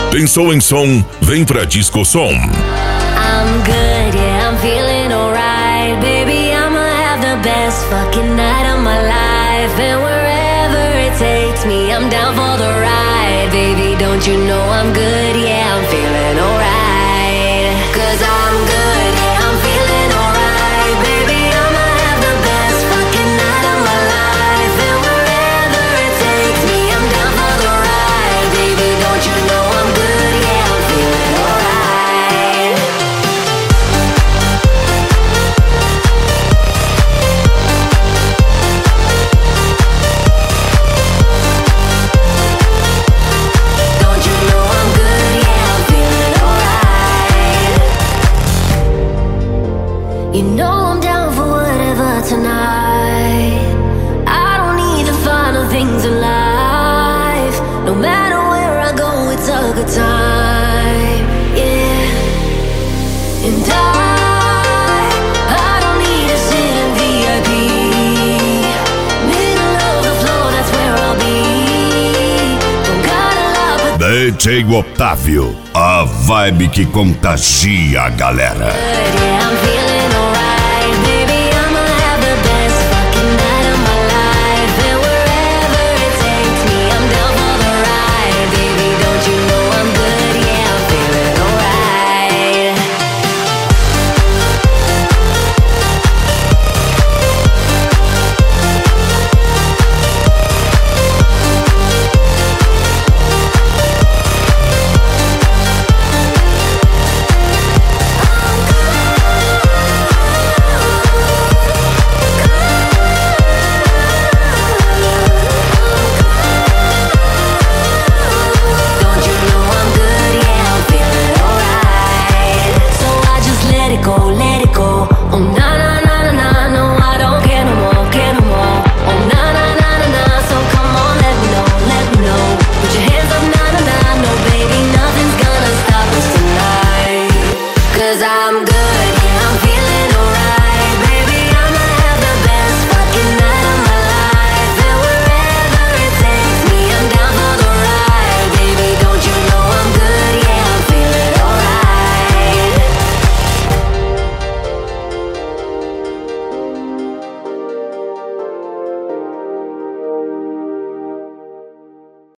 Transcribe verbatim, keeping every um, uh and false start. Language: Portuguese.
Pensou em som? Vem pra Disco Som. I'm good, yeah, I'm feeling alright. Baby, I'ma have the best fucking night of my life. And wherever it takes me, I'm down for the ride. Baby, don't you know I'm good, yeah, I'm feeling alright. Cause I'm good, yeah, I'm feeling alright. Baby, I'ma have the best fucking night of my life. And wherever it takes me, I'm down for the ride. Baby, don't you know I'm good, yeah, I'm feeling alright. Don't you know I'm good, yeah, I'm feeling alright. You know I'm down for whatever tonight. I don't need the final things in life. No matter where I go, it's a good time, yeah. And I, I don't need to sit in V I P. Middle of the floor, that's where I'll be. Don't gotta lie, but D J Otávio, a vibe que contagia a galera. yeah, I'm feeling alright.